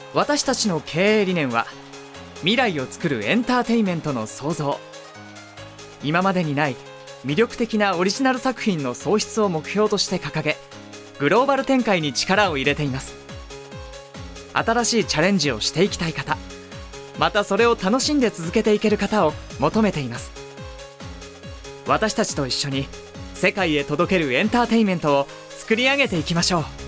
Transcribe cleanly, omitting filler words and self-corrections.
私たちの経営理念は、未来を作るエンターテインメントの創造。今までにない魅力的なオリジナル作品の創出を目標として掲げ、グローバル展開に力を入れています。新しいチャレンジをしていきたい方、またそれを楽しんで続けていける方を求めています。私たちと一緒に世界へ届けるエンターテインメントを作り上げていきましょう。